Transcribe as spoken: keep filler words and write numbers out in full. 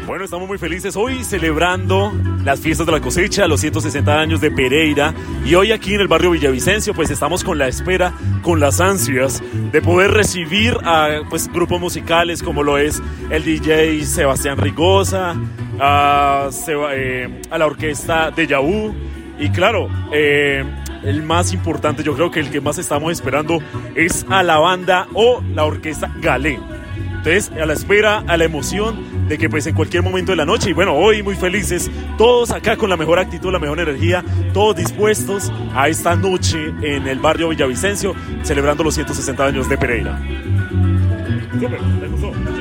Bueno, estamos muy felices hoy celebrando las fiestas de la cosecha, los ciento sesenta años de Pereira, y hoy aquí en el barrio Villavicencio pues estamos con la espera, con las ansias de poder recibir a pues grupos musicales como lo es el D J Sebastián Rigosa, a, Seba, eh, a la orquesta de Yahoo y claro, eh, el más importante, yo creo que el que más estamos esperando es a la banda o la orquesta Galé. Entonces, a la espera, a la emoción de que pues en cualquier momento de la noche, y bueno, hoy muy felices, todos acá con la mejor actitud, la mejor energía, todos dispuestos a esta noche en el barrio Villavicencio, celebrando los ciento sesenta años de Pereira. Súper, ¿les gustó?